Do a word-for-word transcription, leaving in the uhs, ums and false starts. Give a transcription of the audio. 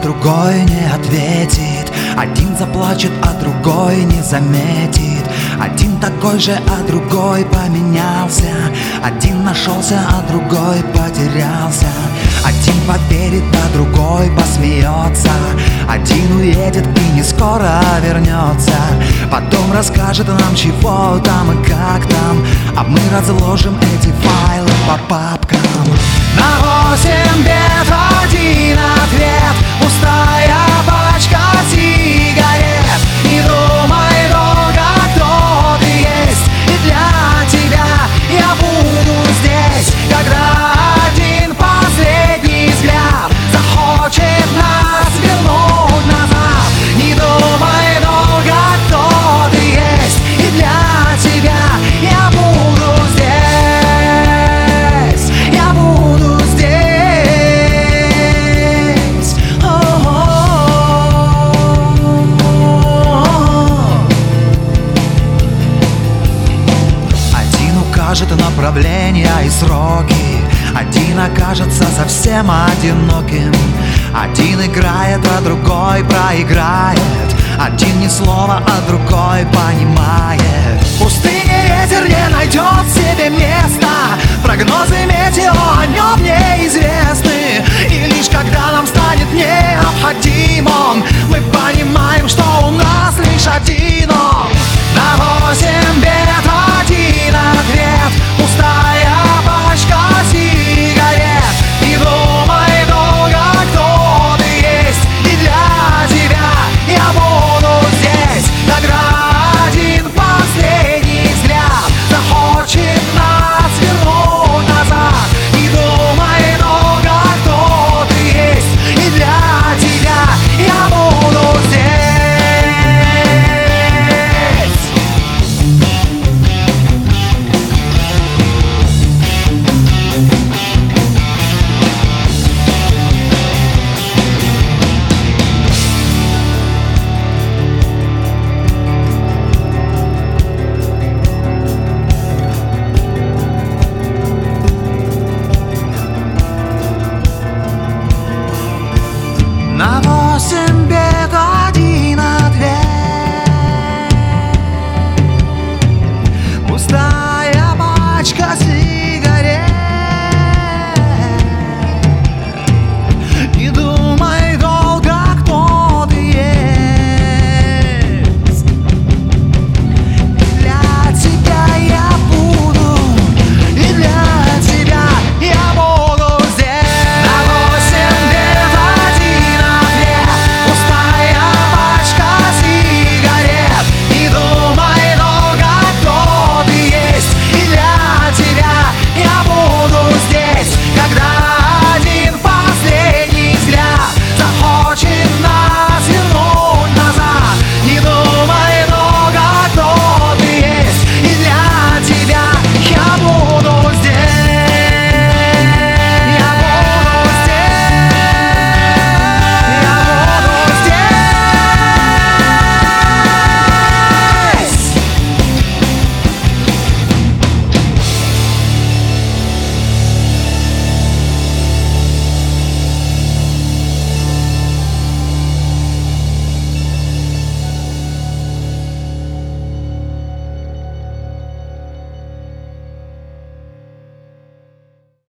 другой не ответит. Один заплачет, а другой не заметит. Один такой же, а другой поменялся. Один нашелся, а другой потерялся. Один поверит, а другой посмеется. Один уедет и не скоро вернется. Потом расскажет нам, чего там и как там, а мы разложим эти файлы по папкам. На восемь бед один ответ: пустая пачка сигарет. Не думай долго, кто ты есть, и для тебя я буду здесь, когда один последний взгляд захочет нас вернуть назад. Не думай долго, кто ты есть, и для тебя я буду здесь, я буду здесь. Один укажет направления и сроки, один окажется совсем одиноким. Один играет, а другой проиграет. Один ни слова, а другой понимает. В пустыне ветер не найдет себе места.